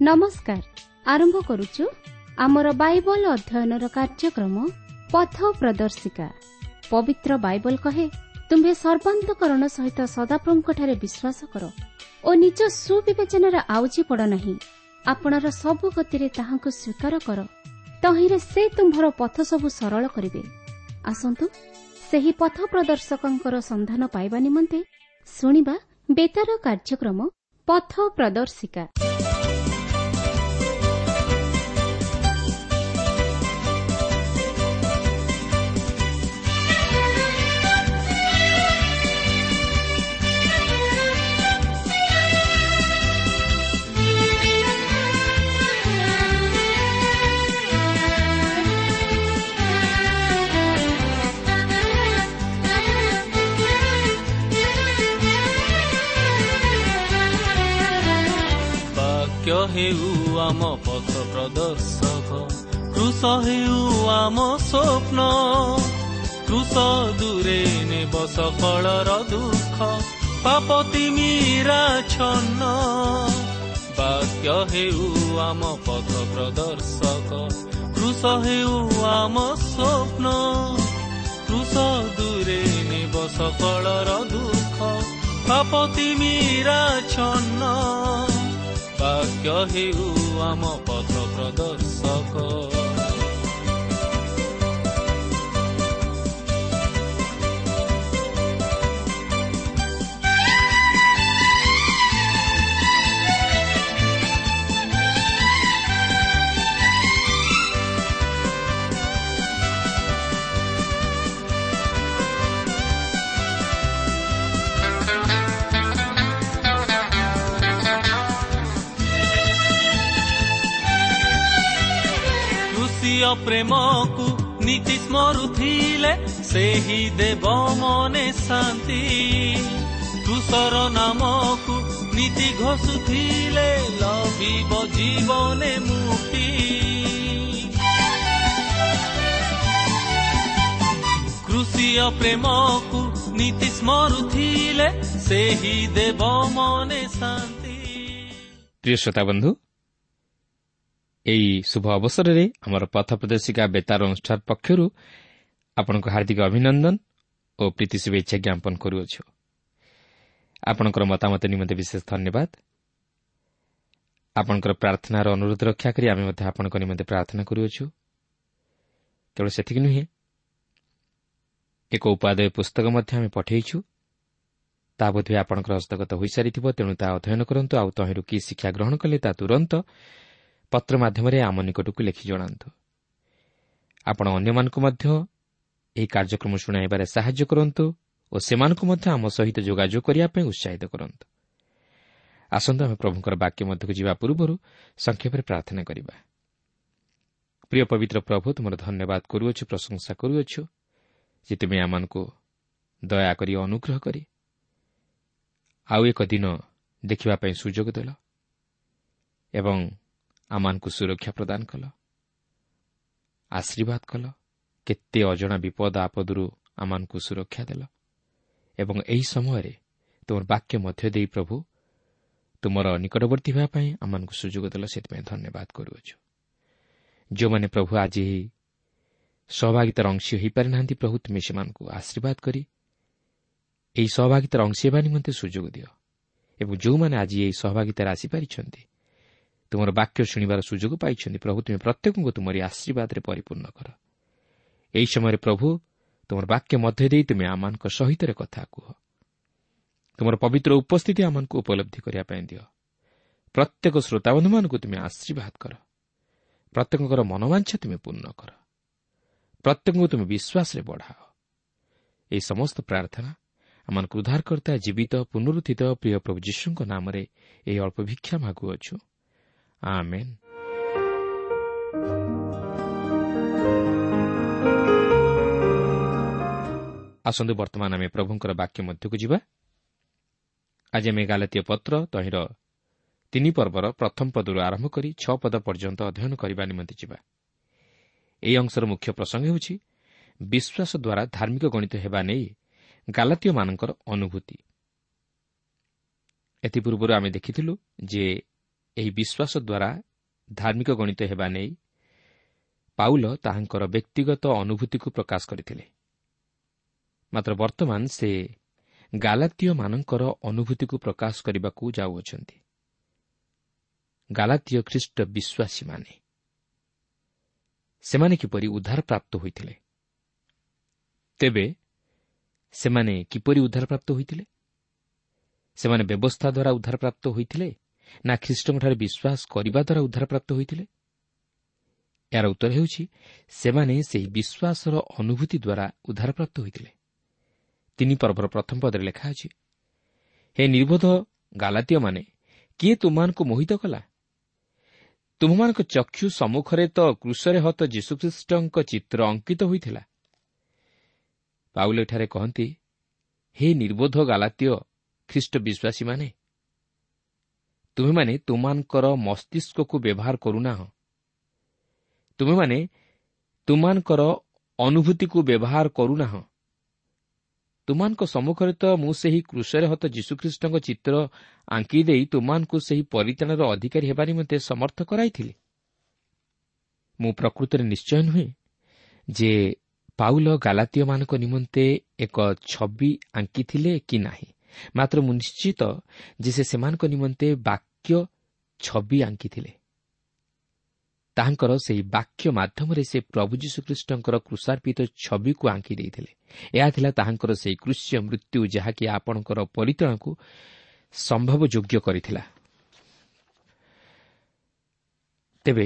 नमस्कार। आरंभ करुचु आमर बाइबल अध्ययनर कार्यक्रम पथ प्रदर्शिका। पवित्र बाइबल कहे, तुम्हें सर्वांतकरण सहित सदाप्रभुଙ୍କଠାରେ विश्वास कर ओ निज सुविवेचनार आउजी पड़ नहीं। आपणर सब गतिरे ताहांकु स्वीकार कर, तहिरे से तुम्भर पथ सबु सरल करिवे। आसंतु सेही पथ प्रदर्शकंकर संधान पाइबा निमंते शुणिबा बेतार कार्यक्रम पथ प्रदर्शिका। हेउ आम पथ प्रदर्शक, क्रूस हेउ आम स्वप्न, क्रूस दूरे नेब सकलर दुख, पाप तिमिरा छन्न। वाक्य हेउ आम पथ प्रदर्शक, क्रूस हेउ आम स्वप्न, क्रूस दूरे नेब सकलर दुख, पाप तिमिरा छन्न। वाक्य हेउ आम पथ प्रदर्शक। प्रेम को नीति स्मरुथिले सेही देव मने शांति, क्रूसर नाम को नीति घोषुथिले लभिब जीवने मुक्ति। क्रूसीय प्रेम को नीति स्मरुथिले सेही देव मने शांति। प्रिय श्रोता बंधु, एई शुभ अवसर रे हमर पथ प्रदर्शिका बेतार अनुष्ठान पक्षरु आपनको हार्दिक अभिनंदन और प्रीति शुभेच्छा ज्ञापन करूछु। आपनकर मतामत निमंते विशेष धन्यवाद। आपनकर प्रार्थनार अनुरोध रक्षा करी आमे मध्ये आपनकर निमंते प्रार्थना करूछु। केवल सेतिक नुहे, एक उपादेय पुस्तक मध्ये आमे पठेइछु। ता बोधे आपनकर हस्तगत होई सारिथिबो, तेणु ता अध्ययन करंतु। आ तहिरु की शिक्षा ग्रहण कले ता तुरंत पत्र माध्यम आम निकटकू लिखि जणातु। आपण अन्य मानकु मध्य एही कार्यक्रम शुणाइबारे सहाय्य करंतु और सेमानकु मध्य आम सहित जोगाजोग करिया पे उत्साहित करंतु। आसंतु आमे प्रभुकर वाक्य मध्यकू जिबा पूर्वरु संक्षेप प्रार्थना करिबा। प्रिय पवित्र प्रभु, तुमर धन्यवाद करूछु, प्रशंसा करूछु जे तुमे आमानकु दया करी अनुग्रह करी आउ एक दिन देखिबा पई सुजोग देल एवं आमानकु सुरक्षा प्रदान कल, आशीर्वाद कल। केते अजणा विपद आपदरु आमानकु सुरक्षा देल एवं एही समय तुमर वाक्य मध्य देई प्रभु तुमर निकटवर्ती होगा पई आमानकु सुजोग देल, सेति धन्यवाद करूछु। जो माने प्रभु आज ही सहभागितार अंश होई पारि नांती, प्रभु तुमे सेमानकु आशीर्वाद करी एही सहभागितार अंश हेबा निमंते सुजोग दियो एवं जो माने आज एही सहभागितार आसी पारिछन्ति, तुमर वाक्य शुणिबार सुजोग पाइछन्ति, प्रभु तुमे प्रत्येकଙ୍କୁ तुमरी आशीर्वादरे परिपूर्ण कर। एही समय प्रभु तुमर वाक्य मध्य देई तुमे आमानक सहितरे कथा कुह। तुमर पवित्र उपस्थिति आमानकु उपलब्धि करिया पई दियो। प्रत्येक श्रोताबन्धुमानकु तुमे आशीर्वाद कर। प्रत्येकଙ୍କର मनोवांछा तुमे पूर्ण कर। प्रत्येकଙ୍କୁ तुमे विश्वासरे बढ़ाओ। एही समस्त प्रार्थना आमानकु उद्धारकर्ता जीवित पुनरुत्थित प्रिय प्रभु यीशुଙ୍କ नामरे एही अल्प भिक्षा मागुअछु। आमेन। आसंतु वर्तमान आमे प्रभुंकर वाक्य मध्यकू जिबा। आज आमे गालातीय पत्र तहिर 3 पर्वर प्रथम पदरु आरंभ करी 6 पद पर्यंत अध्ययन करबा निमंते जिबा। एही अंशर मुख्य प्रसंग हेउछि विश्वास द्वारा धार्मिक गणित हेबा नै गालातीय मानकर अनुभूति। एथि पूर्वरु आमे देखिथिलु जे ଏହି ବିଶ୍ୱାସ ଦ୍ୱାରା ଧାର୍ମିକ ଗଣିତ ହେବା ନେଇ ପାଉଲ ତାହାଙ୍କର ବ୍ୟକ୍ତିଗତ ଅନୁଭୂତିକୁ ପ୍ରକାଶ କରିଥିଲେ। ମାତ୍ର ବର୍ତ୍ତମାନ ସେ ଗାଲାତୀୟମାନଙ୍କର ଅନୁଭୂତିକୁ ପ୍ରକାଶ କରିବାକୁ ଯାଉଅଛନ୍ତି। ଗାଲାତୀୟ ଖ୍ରୀଷ୍ଟ ବିଶ୍ୱାସୀମାନେ ସେମାନେ କିପରି ଉଦ୍ଧାରପ୍ରାପ୍ତ ହୋଇଥିଲେ? ତେବେ ସେମାନେ କିପରି ଉଦ୍ଧାରପ୍ରାପ୍ତ ହୋଇଥିଲେ? ସେମାନେ ବ୍ୟବସ୍ଥା ଦ୍ୱାରା ଉଦ୍ଧାରପ୍ରାପ୍ତ ହୋଇଥିଲେ ନା ଖ୍ରୀଷ୍ଟଙ୍କଠାରେ ବିଶ୍ୱାସ କରିବା ଦ୍ୱାରା ଉଦ୍ଧାରପ୍ରାପ୍ତ ହୋଇଥିଲେ? ଏହାର ଉତ୍ତର ହେଉଛି ସେମାନେ ସେହି ବିଶ୍ୱାସର ଅନୁଭୂତି ଦ୍ୱାରା ଉଦ୍ଧାରପ୍ରାପ୍ତ ହୋଇଥିଲେ। 3 ପର୍ବର ପ୍ରଥମ ପଦରେ ଲେଖା ଅଛି, ହେ ନିର୍ବୋଧ ଗାଲାତୀୟମାନେ, କିଏ ତୁମମାନଙ୍କୁ ମୋହିତ କଲା? ତୁମମାନଙ୍କ ଚକ୍ଷୁ ସମ୍ମୁଖରେ ତ କ୍ରୁଶରେ ହତ ଯୀଶୁଖ୍ରୀଷ୍ଟଙ୍କ ଚିତ୍ର ଅଙ୍କିତ ହୋଇଥିଲା। ପାଉଲ ଏଠାରେ କହନ୍ତି, ହେ ନିର୍ବୋଧ ଗାଲାତୀୟ ଖ୍ରୀଷ୍ଟ ବିଶ୍ୱାସୀମାନେ, ତୁମେମାନେ ତୁମମାନଙ୍କର ମସ୍ତିଷ୍କକୁ ବ୍ୟବହାର କରୁନାହଁ। ତୁମେମାନେ ତୁମମାନଙ୍କର ଅନୁଭୂତିକୁ ବ୍ୟବହାର କରୁନାହଁ। ତୁମମାନଙ୍କ ସମ୍ମୁଖରେ ତ ମୁଁ ସେହି କ୍ରୁଶରେ ହତ ଯୀଶୁଖ୍ରୀଷ୍ଟଙ୍କ ଚିତ୍ର ଆଙ୍କିଦେଇ ତୁମମାନଙ୍କୁ ସେହି ପରିତ୍ରାଣର ଅଧିକାରୀ ହେବା ନିମନ୍ତେ ସମର୍ଥ କରାଇଥିଲି। ମୁଁ ପ୍ରକୃତରେ ନିଶ୍ଚୟ ନୁହେଁ ଯେ ପାଉଲ ଗାଲାତୀୟମାନଙ୍କ ନିମନ୍ତେ ଏକ ଛବି ଆଙ୍କିଥିଲେ କି ନାହିଁ, ମାତ୍ର ମୁଁ ନିଶ୍ଚିତ ଯେ ସେ ସେମାନଙ୍କ ନିମନ୍ତେ ବାକ୍ୟ ଛବି ଆଙ୍କିଥିଲେ। ତାହାଙ୍କର ସେହି ବାକ୍ୟ ମାଧ୍ୟମରେ ସେ ପ୍ରଭୁ ଯୀଶୁଖ୍ରୀଷ୍ଟଙ୍କର କ୍ରୁଶାର୍ପିତ ଛବିକୁ ଆଙ୍କି ଦେଇଥିଲେ। ଏହା ଥିଲା ତାହାଙ୍କର ସେହି କ୍ରୁଶ୍ୟ ମୃତ୍ୟୁ, ଯାହାକି ଆପଣଙ୍କର ପରିତ୍ରାଣକୁ ସମ୍ଭବ ଯୋଗ୍ୟ କରିଥିଲା। ତେବେ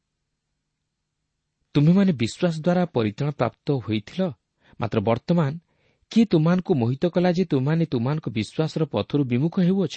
ତୁମେମାନେ ବିଶ୍ୱାସ ଦ୍ୱାରା ପରିତ୍ରାଣ ପ୍ରାପ୍ତ ହୋଇଥିଲ, ମାତ୍ର ବର୍ତ୍ତମାନ କିଏ ତୁମମାନଙ୍କୁ ମୋହିତ କଲା ଯେ ତୁମମାନେ ତୁମମାନଙ୍କ ବିଶ୍ୱାସର ପଥରୁ ବିମୁଖ ହେଉଅଛ?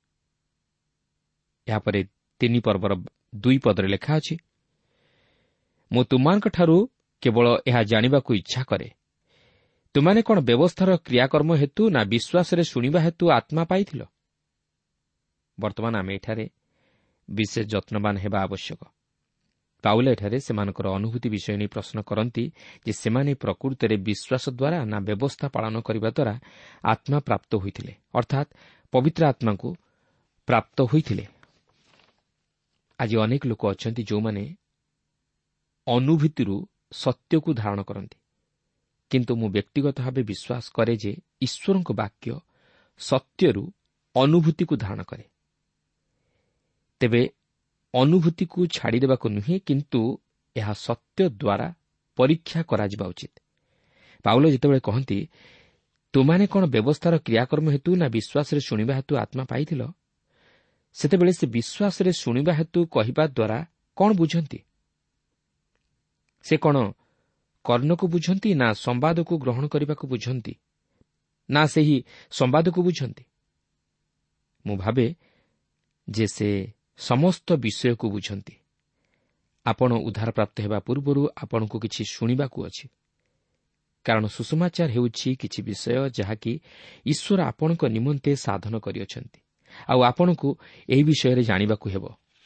ଏହାପରେ 3 ପର୍ବର 2 ପଦରେ ଲେଖା ଅଛି, ମୁଁ ତୁମମାନଙ୍କଠାରୁ କେବଳ ଏହା ଜାଣିବାକୁ ଇଚ୍ଛା କରେ, ତୁମମାନେ କ'ଣ ବ୍ୟବସ୍ଥାର କ୍ରିୟାକର୍ମ ହେତୁ ନା ବିଶ୍ୱାସରେ ଶୁଣିବା ହେତୁ ଆତ୍ମା ପାଇଥିଲ? ବର୍ତ୍ତମାନ ଆମେ ଏଠାରେ ବିଶେଷ ଯତ୍ନବାନ ହେବା ଆବଶ୍ୟକ। ପାଉଲ ଏଠାରେ ସେମାନଙ୍କର ଅନୁଭୂତି ବିଷୟ ନେଇ ପ୍ରଶ୍ନ କରନ୍ତି ଯେ ସେମାନେ ପ୍ରକୃତରେ ବିଶ୍ୱାସ ଦ୍ୱାରା ନା ବ୍ୟବସ୍ଥା ପାଳନ କରିବା ଦ୍ୱାରା ଆତ୍ମା ପ୍ରାପ୍ତ ହୋଇଥିଲେ, ଅର୍ଥାତ୍ ପବିତ୍ର ଆତ୍ମାଙ୍କୁ ପ୍ରାପ୍ତ ହୋଇଥିଲେ। ଆଜି ଅନେକ ଲୋକ ଅଛନ୍ତି ଯେଉଁମାନେ ଅନୁଭୂତିରୁ ସତ୍ୟକୁ ଧାରଣ କରନ୍ତି, କିନ୍ତୁ ମୁଁ ବ୍ୟକ୍ତିଗତ ଭାବେ ବିଶ୍ୱାସ କରେ ଯେ ଈଶ୍ୱରଙ୍କ ବାକ୍ୟ ସତ୍ୟରୁ ଅନୁଭୂତିକୁ ଧାରଣ କରେ। ତେବେ ଅନୁଭୂତିକୁ ଛାଡ଼ିଦେବାକୁ ନୁହେଁ, କିନ୍ତୁ ଏହା ସତ୍ୟ ଦ୍ୱାରା ପରୀକ୍ଷା କରାଯିବା ଉଚିତ। ପାଉଲ ଯେତେବେଳେ କହନ୍ତି, ତୁମାନେ କ'ଣ ବ୍ୟବସ୍ଥାର କ୍ରିୟାକର୍ମ ହେତୁ ନା ବିଶ୍ୱାସରେ ଶୁଣିବା ହେତୁ ଆତ୍ମା ପାଇଥିଲ, ସେତେବେଳେ ସେ ବିଶ୍ୱାସରେ ଶୁଣିବା ହେତୁ କହିବା ଦ୍ୱାରା କ'ଣ ବୁଝନ୍ତି? ସେ କ'ଣ କର୍ଣ୍ଣକୁ ବୁଝନ୍ତି ନା ସମ୍ବାଦକୁ ଗ୍ରହଣ କରିବାକୁ ବୁଝନ୍ତି ନା ସେହି ସମ୍ବାଦକୁ ବୁଝନ୍ତି? ମୁଁ ଭାବେ ଯେ ସେ ସମସ୍ତ ବିଷୟକୁ ବୁଝନ୍ତି। ଆପଣ ଉଦ୍ଧାରପ୍ରାପ୍ତ ହେବା ପୂର୍ବରୁ ଆପଣଙ୍କୁ କିଛି ଶୁଣିବାକୁ ଅଛି, କାରଣ ସୁସମାଚାର ହେଉଛି କିଛି ବିଷୟ ଯାହାକି ଈଶ୍ୱର ଆପଣଙ୍କ ନିମନ୍ତେ ସାଧନ କରିଅଛନ୍ତି, ଆଉ ଆପଣଙ୍କୁ ଏହି ବିଷୟରେ ଜାଣିବାକୁ ହେବ।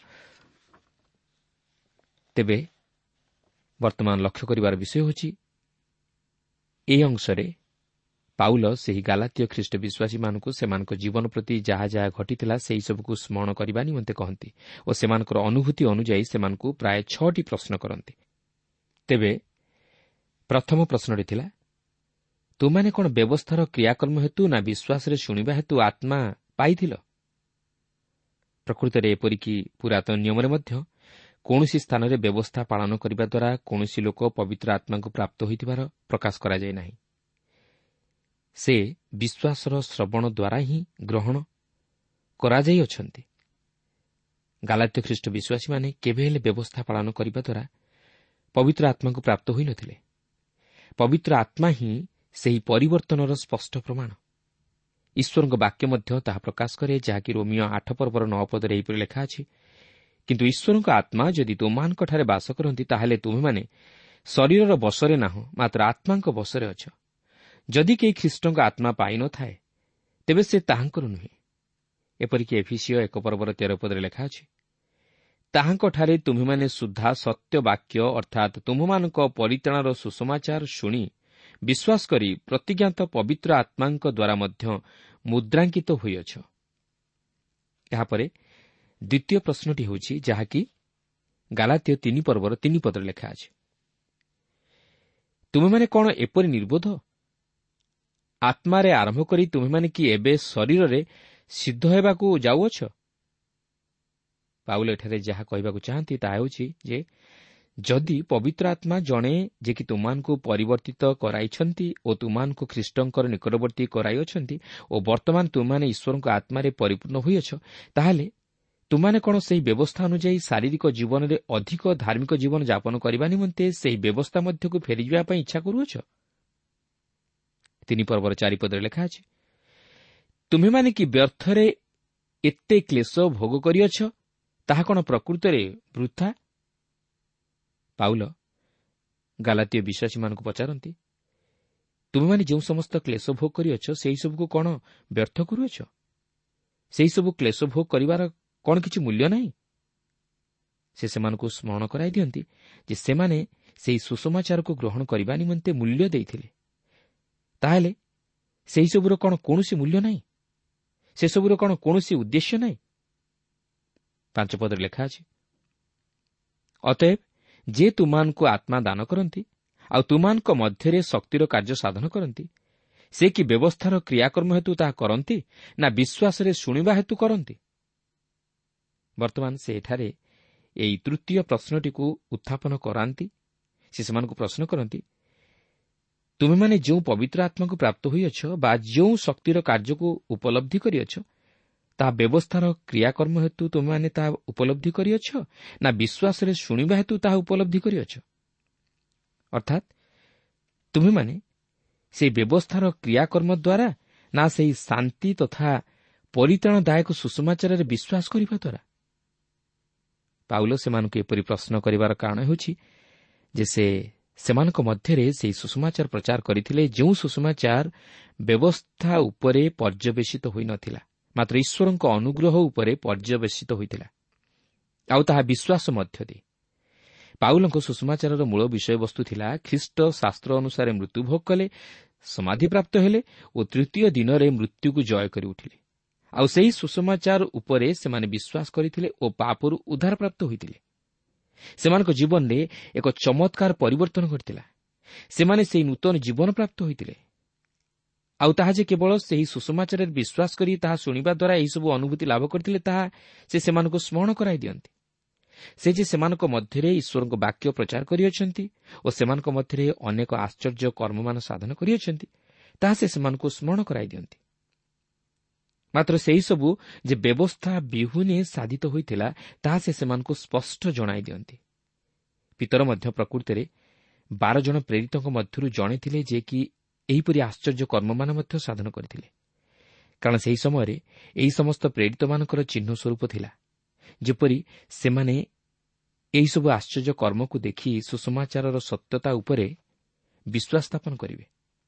ତେବେ ବର୍ତ୍ତମାନ ଲକ୍ଷ୍ୟ କରିବାର ବିଷୟ ହେଉଛି, ଏହି ଅଂଶରେ ପାଉଲ ସେହି ଗାଲାତୀୟ ଖ୍ରୀଷ୍ଟ ବିଶ୍ୱାସୀମାନଙ୍କୁ ସେମାନଙ୍କ ଜୀବନ ପ୍ରତି ଯାହା ଯାହା ଘଟିଥିଲା ସେହିସବୁକୁ ସ୍ମରଣ କରିବା ନିମନ୍ତେ କହନ୍ତି ଓ ସେମାନଙ୍କର ଅନୁଭୂତି ଅନୁଯାୟୀ ସେମାନଙ୍କୁ ପ୍ରାୟ 6ଟି ପ୍ରଶ୍ନ କରନ୍ତି। ତେବେ ପ୍ରଥମ ପ୍ରଶ୍ନଟି ଥିଲା, ତୁମାନେ କ'ଣ ବ୍ୟବସ୍ଥାର କ୍ରିୟାକର୍ମ ହେତୁ ନା ବିଶ୍ୱାସରେ ଶୁଣିବା ହେତୁ ଆତ୍ମା ପାଇଥିଲ? ପ୍ରକୃତରେ ଏପରିକି ପୁରାତନ ନିୟମରେ ମଧ୍ୟ କୌଣସି ସ୍ଥାନରେ ବ୍ୟବସ୍ଥା ପାଳନ କରିବା ଦ୍ୱାରା କୌଣସି ଲୋକ ପବିତ୍ର ଆତ୍ମାଙ୍କୁ ପ୍ରାପ୍ତ ହୋଇଥିବାର ପ୍ରକାଶ କରାଯାଏ ନାହିଁ। ସେ ବିଶ୍ୱାସର ଶ୍ରବଣ ଦ୍ୱାରା ହିଁ ଗ୍ରହଣ କରାଯାଇଅଛନ୍ତି। ଗାଲାତୀୟ ଖ୍ରୀଷ୍ଟ ବିଶ୍ୱାସୀମାନେ କେବେ ହେଲେ ବ୍ୟବସ୍ଥା ପାଳନ କରିବା ଦ୍ୱାରା ପବିତ୍ର ଆତ୍ମାଙ୍କୁ ପ୍ରାପ୍ତ ହୋଇନଥିଲେ। ପବିତ୍ର ଆତ୍ମା ହିଁ ସେହି ପରିବର୍ତ୍ତନର ସ୍ପଷ୍ଟ ପ୍ରମାଣ। ଈଶ୍ୱରଙ୍କ ବାକ୍ୟ ମଧ୍ୟ ତାହା ପ୍ରକାଶ କରେ, ଯାହାକି ରୋମିଓ 8 ପର୍ବର 9 ପଦରେ ଏହିପରି ଲେଖା ଅଛି, କିନ୍ତୁ ଈଶ୍ୱରଙ୍କ ଆତ୍ମା ଯଦି ତୁମମାନଙ୍କଠାରେ ବାସ କରନ୍ତି, ତାହେଲେ ତୁମେମାନେ ଶରୀରର ବଶରେ ନାହଁ, ମାତ୍ର ଆତ୍ମାଙ୍କ ବଶରେ ଅଛ। ଯଦି କେହି ଖ୍ରୀଷ୍ଟଙ୍କ ଆତ୍ମା ପାଇନଥାଏ, ତେବେ ସେ ତାହାଙ୍କର ନୁହେଁ। ଏପରିକି ଏଫିସିୟ 1 ପର୍ବର 13 ପଦରେ ଲେଖା ଅଛି, ତାହାଙ୍କଠାରେ ତୁମେମାନେ ସୁଦ୍ଧା ସତ୍ୟ ବାକ୍ୟ ଅର୍ଥାତ୍ ତୁମମାନଙ୍କ ପରିତ୍ରାଣର ସୁସମାଚାର ଶୁଣି ବିଶ୍ୱାସ କରି ପ୍ରତିଜ୍ଞାତ ପବିତ୍ର ଆତ୍ମାଙ୍କ ଦ୍ୱାରା ମଧ୍ୟ ମୁଦ୍ରାଙ୍କିତ ହୋଇଅଛ। ଏହାପରେ ଦ୍ୱିତୀୟ ପ୍ରଶ୍ନଟି ହେଉଛି, ଯାହାକି ଗାଲାତୀୟ 3 ପର୍ବର 3 ପଦରେ ଲେଖା ଅଛି, ତୁମେମାନେ କ'ଣ ଏପରି ନିର୍ବୋଧ? ଆତ୍ମାରେ ଆରମ୍ଭ କରି ତୁମେମାନେ କି ଏବେ ଶରୀରରେ ସିଦ୍ଧ ହେବାକୁ ଯାଉଅଛ? ପାଉଲ ଏଠାରେ ଯାହା କହିବାକୁ ଚାହାନ୍ତି ତାହା ହେଉଛି ଯେ, ଯଦି ପବିତ୍ର ଆତ୍ମା ଜଣେ ଯେ କି ତୁମମାନଙ୍କୁ ପରିବର୍ତ୍ତିତ କରାଇଛନ୍ତି ଓ ତୁମମାନଙ୍କୁ ଖ୍ରୀଷ୍ଟଙ୍କର ନିକଟବର୍ତ୍ତୀ କରାଇଅଛନ୍ତି ଓ ବର୍ତ୍ତମାନ ତୁମମାନେ ଈଶ୍ୱରଙ୍କ ଆତ୍ମାରେ ପରିପୂର୍ଣ୍ଣ ହୋଇଅଛ, ତାହେଲେ ତୁମମାନେ କ'ଣ ସେହି ବ୍ୟବସ୍ଥା ଅନୁଯାୟୀ ଶାରୀରିକ ଜୀବନରେ ଅଧିକ ଧାର୍ମିକ ଜୀବନ ଯାପନ କରିବା ନିମନ୍ତେ ସେହି ବ୍ୟବସ୍ଥା ମଧ୍ୟକୁ ଫେରିଯିବା ପାଇଁ ଇଚ୍ଛା କରୁଅଛ? 3 ପର୍ବର 4 ପଦରେ ଲେଖା ଅଛି, ତୁମେମାନେ କି ବ୍ୟର୍ଥରେ ଏତେ କ୍ଲେଶ ଭୋଗ କରିଅଛ, ତାହା କ'ଣ ପ୍ରକୃତରେ ବୃଥା? ପାଉଲ ଗାଲାତୀୟ ବିଶ୍ୱାସୀମାନଙ୍କୁ ପଚାରନ୍ତି, ତୁମେମାନେ ଯେଉଁ ସମସ୍ତ କ୍ଲେଶ ଭୋଗ କରିଅଛ, ସେହିସବୁକୁ କ'ଣ ବ୍ୟର୍ଥ କରୁଅଛ? ସେହିସବୁ କ୍ଲେଶ ଭୋଗ କରିବାର କ'ଣ କିଛି ମୂଲ୍ୟ ନାହିଁ? ସେ ସେମାନଙ୍କୁ ସ୍ମରଣ କରାଇ ଦିଅନ୍ତି ଯେ ସେମାନେ ସେହି ସୁସମାଚାରକୁ ଗ୍ରହଣ କରିବା ନିମନ୍ତେ ମୂଲ୍ୟ ଦେଇଥିଲେ। ତାହେଲେ ସେହିସବୁର କ'ଣ କୌଣସି ମୂଲ୍ୟ ନାହିଁ? ସେସବୁର କ'ଣ କୌଣସି ଉଦ୍ଦେଶ୍ୟ ନାହିଁ? 5 ପଦରେ ଲେଖା ଅଛି, ଅତଏବ ଯେ ତୁମମାନଙ୍କୁ ଆତ୍ମା ଦାନ କରନ୍ତି ଆଉ ତୁମମାନଙ୍କ ମଧ୍ୟରେ ଶକ୍ତିର କାର୍ଯ୍ୟ ସାଧନ କରନ୍ତି, ସେ କି ବ୍ୟବସ୍ଥାର କ୍ରିୟାକର୍ମ ହେତୁ ତାହା କରନ୍ତି ନା ବିଶ୍ୱାସରେ ଶୁଣିବା ହେତୁ କରନ୍ତି? ବର୍ତ୍ତମାନ ସେ ଏଠାରେ ଏହି ତୃତୀୟ ପ୍ରଶ୍ନଟିକୁ ଉତ୍ଥାପନ କରାନ୍ତି। ସେ ସେମାନଙ୍କୁ ପ୍ରଶ୍ନ କରନ୍ତି, ତୁମେମାନେ ଯେଉଁ ପବିତ୍ର ଆତ୍ମାକୁ ପ୍ରାପ୍ତ ହୋଇଅଛ ବା ଯେଉଁ ଶକ୍ତିର କାର୍ଯ୍ୟକୁ ଉପଲବ୍ଧି କରିଅଛ, ତାହା ବ୍ୟବସ୍ଥାର କ୍ରିୟାକର୍ମ ହେତୁ ତୁମେମାନେ ତାହା ଉପଲବ୍ଧି କରିଅଛ ନା ବିଶ୍ୱାସରେ ଶୁଣିବା ହେତୁ ତାହା ଉପଲବ୍ଧି କରିଅଛ? ଅର୍ଥାତ୍ ତୁମେମାନେ ସେହି ବ୍ୟବସ୍ଥାର କ୍ରିୟାକର୍ମ ଦ୍ୱାରା ନା ସେହି ଶାନ୍ତି ତଥା ପରିତ୍ରାଣଦାୟକ ସୁସମାଚାରରେ ବିଶ୍ୱାସ କରିବା ଦ୍ୱାରା? ପାଉଲ ସେମାନଙ୍କୁ ଏପରି ପ୍ରଶ୍ନ କରିବାର କାରଣ ହେଉଛି ଯେ ସେମାନଙ୍କ ମଧ୍ୟରେ ସେହି ସୁସମାଚାର ପ୍ରଚାର କରିଥିଲେ, ଯେଉଁ ସୁସମାଚାର ବ୍ୟବସ୍ଥା ଉପରେ ପର୍ଯ୍ୟବେସିତ ହୋଇନଥିଲା, ମାତ୍ର ଈଶ୍ୱରଙ୍କ ଅନୁଗ୍ରହ ଉପରେ ପର୍ଯ୍ୟବେସିତ ହୋଇଥିଲା, ଆଉ ତାହା ବିଶ୍ୱାସ ମଧ୍ୟ ଦେଇ। ପାଉଲଙ୍କ ସୁସମାଚାରର ମୂଳ ବିଷୟବସ୍ତୁ ଥିଲା, ଖ୍ରୀଷ୍ଟ ଶାସ୍ତ୍ର ଅନୁସାରେ ମୃତ୍ୟୁଭୋଗ କଲେ, ସମାଧିପ୍ରାପ୍ତ ହେଲେ ଓ ତୃତୀୟ ଦିନରେ ମୃତ୍ୟୁକୁ ଜୟ କରି ଉଠିଲେ। ଆଉ ସେହି ସୁସମାଚାର ଉପରେ ସେମାନେ ବିଶ୍ୱାସ କରିଥିଲେ ଓ ପାପରୁ ଉଦ୍ଧାରପ୍ରାପ୍ତ ହୋଇଥିଲେ। ସେମାନଙ୍କ ଜୀବନରେ ଏକ ଚମତ୍କାର ପରିବର୍ତ୍ତନ ଘଟିଥିଲା। ସେମାନେ ସେହି ନୂତନ ଜୀବନ ପ୍ରାପ୍ତ ହୋଇଥିଲେ। ଆଉ ତାହା ଯେ କେବଳ ସେହି ସୁସମାଚାରରେ ବିଶ୍ୱାସ କରି ତାହା ଶୁଣିବା ଦ୍ୱାରା ଏହିସବୁ ଅନୁଭୂତି ଲାଭ କରିଥିଲେ, ତାହା ସେ ସେମାନଙ୍କୁ ସ୍ମରଣ କରାଇ ଦିଅନ୍ତି। ସେ ଯେ ସେମାନଙ୍କ ମଧ୍ୟରେ ଈଶ୍ୱରଙ୍କ ବାକ୍ୟ ପ୍ରଚାର କରିଅଛନ୍ତି ଓ ସେମାନଙ୍କ ମଧ୍ୟରେ ଅନେକ ଆଶ୍ଚର୍ଯ୍ୟ କର୍ମମାନ ସାଧନ କରିଅଛନ୍ତି, ତାହା ସେ ସେମାନଙ୍କୁ ସ୍ମରଣ କରାଇ ଦିଅନ୍ତି। ମାତ୍ର ସେହିସବୁ ଯେ ବ୍ୟବସ୍ଥା ବିହୁନେ ସାଧିତ ହୋଇଥିଲା, ତାହା ସେ ସେମାନଙ୍କୁ ସ୍ପଷ୍ଟ ଜଣାଇ ଦିଅନ୍ତି। ପିତର ମଧ୍ୟ ପ୍ରକୃତରେ 12 ଜଣ ପ୍ରେରିତଙ୍କ ମଧ୍ୟରୁ ଜଣେ ଥିଲେ, ଯେ କି ଏହିପରି ଆଶ୍ଚର୍ଯ୍ୟ କର୍ମମାନ ମଧ୍ୟ ସାଧନ କରିଥିଲେ। କାରଣ ସେହି ସମୟରେ ଏହି ସମସ୍ତ ପ୍ରେରିତମାନଙ୍କର ଚିହ୍ନ ସ୍ୱରୂପ ଥିଲା, ଯେପରି ସେମାନେ ଏହିସବୁ ଆଶ୍ଚର୍ଯ୍ୟ କର୍ମକୁ ଦେଖି ସୁସମାଚାରର ସତ୍ୟତା ଉପରେ ବିଶ୍ୱାସ ସ୍ଥାପନ କରିବେ।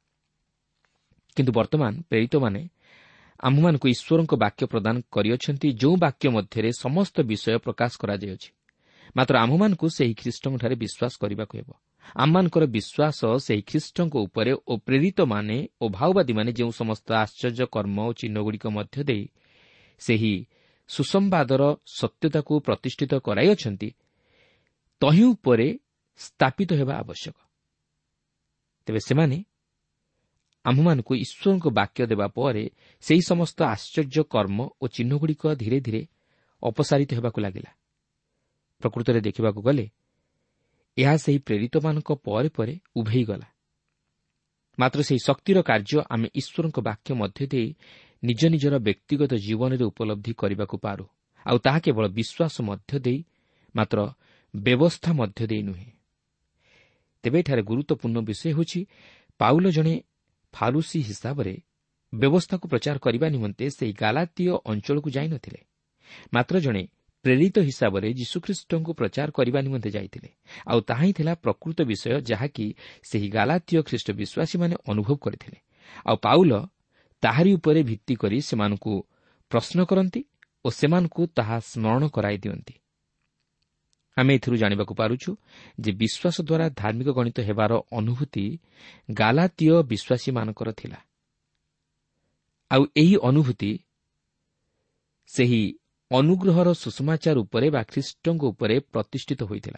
କିନ୍ତୁ ବର୍ତ୍ତମାନ ପ୍ରେରିତମାନେ ଆମ୍ଭମାନଙ୍କୁ ଈଶ୍ୱରଙ୍କ ବାକ୍ୟ ପ୍ରଦାନ କରିଅଛନ୍ତି, ଯେଉଁ ବାକ୍ୟ ମଧ୍ୟରେ ସମସ୍ତ ବିଷୟ ପ୍ରକାଶ କରାଯାଇଅଛି। ମାତ୍ର ଆମ୍ଭମାନଙ୍କୁ ସେହି ଖ୍ରୀଷ୍ଟଙ୍କଠାରେ ବିଶ୍ୱାସ କରିବାକୁ ହେବ। ଆମମାନଙ୍କର ବିଶ୍ୱାସ ସେହି ଖ୍ରୀଷ୍ଟଙ୍କ ଉପରେ ଓ ପ୍ରେରିତମାନେ ଓ ଭାଓବାଦୀମାନେ ଯେଉଁ ସମସ୍ତ ଆଶ୍ଚର୍ଯ୍ୟ କର୍ମ ଓ ଚିହ୍ନଗୁଡ଼ିକ ମଧ୍ୟ ଦେଇ ସେହି ସୁସମ୍ବାଦର ସତ୍ୟତାକୁ ପ୍ରତିଷ୍ଠିତ କରାଇଅଛନ୍ତି, ତହିଁ ଉପରେ ସ୍ଥାପିତ ହେବା ଆବଶ୍ୟକ। ତେବେ ସେମାନେ ଆମ୍ଭମାନଙ୍କୁ ଈଶ୍ୱରଙ୍କ ବାକ୍ୟ ଦେବା ପରେ ସେହି ସମସ୍ତ ଆଶ୍ଚର୍ଯ୍ୟ କର୍ମ ଓ ଚିହ୍ନଗୁଡ଼ିକ ଧୀରେ ଧୀରେ ଅପସାରିତ ହେବାକୁ ଲାଗିଲା। ପ୍ରକୃତରେ ଦେଖିବାକୁ ଗଲେ ଏହା ସେହି ପ୍ରେରିତମାନଙ୍କ ପରେ ପରେ ଉଭେଇଗଲା। ମାତ୍ର ସେହି ଶକ୍ତିର କାର୍ଯ୍ୟ ଆମେ ଈଶ୍ୱରଙ୍କ ବାକ୍ୟ ମଧ୍ୟ ଦେଇ ନିଜ ନିଜର ବ୍ୟକ୍ତିଗତ ଜୀବନରେ ଉପଲବ୍ଧି କରିବାକୁ ପାରୁ, ଆଉ ତାହା କେବଳ ବିଶ୍ୱାସ ମଧ୍ୟ ଦେଇ, ମାତ୍ର ବ୍ୟବସ୍ଥା ମଧ୍ୟ ଦେଇ ନୁହେଁ। ତେବେ ଏଠାରେ ଗୁରୁତ୍ୱପୂର୍ଣ୍ଣ ବିଷୟ ହେଉଛି, ପାଉଲ ଜଣେ ଫାରୁସୀ ହିସାବରେ ବ୍ୟବସ୍ଥାକୁ ପ୍ରଚାର କରିବା ନିମନ୍ତେ ସେହି ଗାଲାତୀୟ ଅଞ୍ଚଳକୁ ଯାଇନଥିଲେ, ମାତ୍ର ଜଣେ ପ୍ରେରିତ ହିସାବରେ ଯୀଶୁଖ୍ରୀଷ୍ଟଙ୍କୁ ପ୍ରଚାର କରିବା ନିମନ୍ତେ ଯାଇଥିଲେ। ଆଉ ତାହା ହିଁ ଥିଲା ପ୍ରକୃତ ବିଷୟ, ଯାହାକି ସେହି ଗାଲାତୀୟ ଖ୍ରୀଷ୍ଟ ବିଶ୍ୱାସୀମାନେ ଅନୁଭବ କରିଥିଲେ। ଆଉ ପାଉଲ ତାହାରି ଉପରେ ଭିତ୍ତି କରି ସେମାନଙ୍କୁ ପ୍ରଶ୍ନ କରନ୍ତି ଓ ସେମାନଙ୍କୁ ତାହା ସ୍ମରଣ କରାଇ ଦିଅନ୍ତି। ଆମେ ଏଥିରୁ ଜାଣିବାକୁ ପାରୁଛୁ ଯେ ବିଶ୍ୱାସ ଦ୍ୱାରା ଧାର୍ମିକ ଗଣିତ ହେବାର ଅନୁଭୂତି ଗାଲାତୀୟ ବିଶ୍ୱାସୀମାନଙ୍କର ଥିଲା। ଆଉ ଏହି ଅନୁଭୂତି ସେହି ଅନୁଗ୍ରହର ସୁଷମାଚାର ଉପରେ ବା ଖ୍ରୀଷ୍ଟଙ୍କ ଉପରେ ପ୍ରତିଷ୍ଠିତ ହୋଇଥିଲା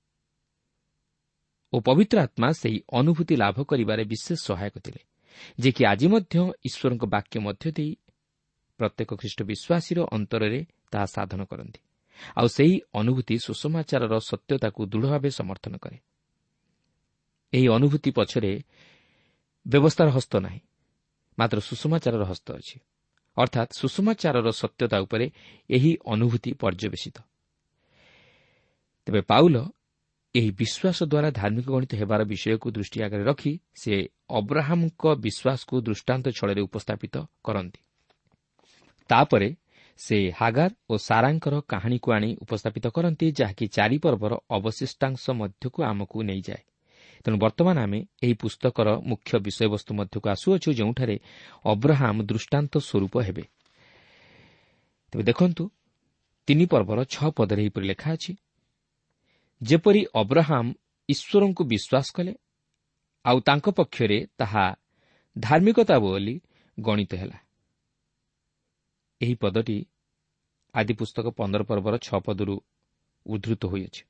ଓ ପବିତ୍ର ଆତ୍ମା ସେହି ଅନୁଭୂତି ଲାଭ କରିବାରେ ବିଶେଷ ସହାୟକ ଥିଲେ, ଯେ କି ଆଜି ମଧ୍ୟ ଈଶ୍ୱରଙ୍କ ବାକ୍ୟ ମଧ୍ୟ ଦେଇ ପ୍ରତ୍ୟେକ ଖ୍ରୀଷ୍ଟ ବିଶ୍ୱାସୀର ଅନ୍ତରରେ ତାହା ସାଧନ କରନ୍ତି। ଆଉ ସେହି ଅନୁଭୂତି ସୁଷମାଚାରର ସତ୍ୟତାକୁ ଦୃଢ଼ ଭାବେ ସମର୍ଥନ କରେ। ଏହି ଅନୁଭୂତି ପଛରେ ବ୍ୟବସ୍ଥାର ହସ୍ତ ନାହିଁ, ମାତ୍ର ସୁଷମାଚାରର ହସ୍ତ ଅଛି। ଅର୍ଥାତ୍ ସୁଷମାଚାରର ସତ୍ୟତା ଉପରେ ଏହି ଅନୁଭୂତି ପର୍ଯ୍ୟବେସିତ। ତେବେ ପାଉଲ ଏହି ବିଶ୍ୱାସ ଦ୍ୱାରା ଧାର୍ମିକ ଗଣିତ ହେବାର ବିଷୟକୁ ଦୃଷ୍ଟି ଆଗରେ ରଖି ସେ ଅବ୍ରାହମଙ୍କ ବିଶ୍ୱାସକୁ ଦୃଷ୍ଟାନ୍ତ ଛଳରେ ଉପସ୍ଥାପିତ କରନ୍ତି। ତାପରେ ସେ ହାଗାର ଓ ସାରାଙ୍କର କାହାଣୀକୁ ଆଣି ଉପସ୍ଥାପିତ କରନ୍ତି, ଯାହାକି 4 ପର୍ବର ଅବଶିଷ୍ଟାଂଶ ମଧ୍ୟକୁ ଆମକୁ ନେଇଯାଏ। ତେଣୁ ବର୍ତ୍ତମାନ ଆମେ ଏହି ପୁସ୍ତକର ମୁଖ୍ୟ ବିଷୟବସ୍ତୁ ମଧ୍ୟକୁ ଆସୁଅଛୁ, ଯେଉଁଠାରେ ଅବ୍ରାହମ ଦୃଷ୍ଟାନ୍ତ ସ୍ୱରୂପ ହେବେ। ତେବେ ଦେଖନ୍ତୁ, 3 ପର୍ବର 6 ପଦରେ ଏହିପରି ଲେଖା ଅଛି, ଯେପରି ଅବ୍ରାହମ ଈଶ୍ୱରଙ୍କୁ ବିଶ୍ୱାସ କଲେ, ଆଉ ତାଙ୍କ ପକ୍ଷରେ ତାହା ଧାର୍ମିକତା ବୋଲି ଗଣିତ ହେଲା। ଏହି ପଦଟି ଆଦି ପୁସ୍ତକ 15 ପର୍ବର 6 ପଦରୁ ଉଦ୍ଧୃତ ହୋଇଅଛି।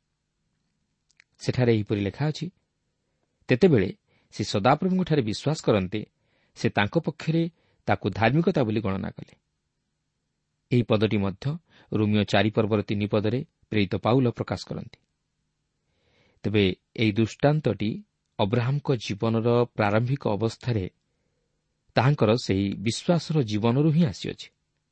ସେଠାରେ ଏହିପରି ଲେଖା ଅଛି, ତେତେବେଳେ ସେ ସଦାପ୍ରଭୁଙ୍କଠାରେ ବିଶ୍ୱାସ କରନ୍ତେ, ସେ ତାଙ୍କ ପକ୍ଷରେ ତାକୁ ଧାର୍ମିକତା ବୋଲି ଗଣନା କଲେ। ଏହି ପଦଟି ମଧ୍ୟ ରୋମିଓ 4 ପର୍ବର 3 ପଦରେ ପ୍ରେରିତ ପାଉଲ ପ୍ରକାଶ କରନ୍ତି। ତେବେ ଏହି ଦୃଷ୍ଟାନ୍ତଟି ଅବ୍ରାହମଙ୍କ ଜୀବନର ପ୍ରାରମ୍ଭିକ ଅବସ୍ଥାରେ ତାହାଙ୍କର ସେହି ବିଶ୍ୱାସର ଜୀବନରୁ ହିଁ ଆସିଅଛି।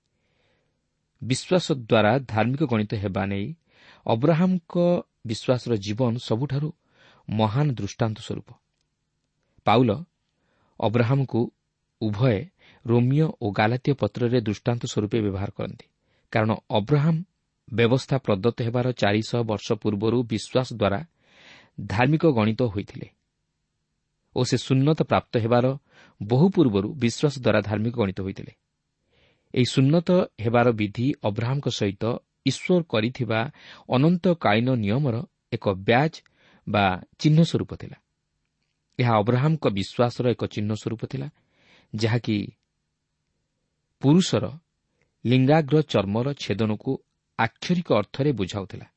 ବିଶ୍ୱାସ ଦ୍ୱାରା ଧାର୍ମିକ ଗଣିତ ହେବା ନେଇ ଅବ୍ରାହମଙ୍କ ବିଶ୍ୱାସର ଜୀବନ ସବୁଠାରୁ ମହାନ ଦୃଷ୍ଟାନ୍ତ ସ୍ୱରୂପ। ପାଉଲ ଅବ୍ରାହମକୁ ଉଭୟ ରୋମିଓ ଓ ଗାଲାତୀୟ ପତ୍ରରେ ଦୃଷ୍ଟାନ୍ତ ସ୍ୱରୂପେ ବ୍ୟବହାର କରନ୍ତି, କାରଣ ଅବ୍ରାହମ ବ୍ୟବସ୍ଥା ପ୍ରଦତ୍ତ ହେବାର 400 ବର୍ଷ ପୂର୍ବରୁ ବିଶ୍ୱାସ ଦ୍ୱାରା ଧାର୍ମିକ ଗଣିତ ହୋଇଥିଲେ ଓ ସେ ସୁନ୍ନତ ପ୍ରାପ୍ତ ହେବାର ବହୁ ପୂର୍ବରୁ ବିଶ୍ୱାସ ଦ୍ୱାରା ଧାର୍ମିକ ଗଣିତ ହୋଇଥିଲେ। ଏହି ସୁନ୍ନତ ହେବାର ବିଧି ଅବ୍ରାହମଙ୍କ ସହିତ ଈଶ୍ୱର କରିଥିବା ଅନନ୍ତକାଳୀନ ନିୟମର ଏକ ବ୍ୟାଜ୍ ବା ଚିହ୍ନ ସ୍ୱରୂପ ଥିଲା। ଏହା ଅବ୍ରାହମଙ୍କ ବିଶ୍ୱାସର ଏକ ଚିହ୍ନ ସ୍ୱରୂପ ଥିଲା, ଯାହାକି ପୁରୁଷର ଲିଙ୍ଗାଗ୍ର ଚର୍ମର ଛେଦନକୁ ଆକ୍ଷରିକ ଅର୍ଥରେ ବୁଝାଉଥିଲା।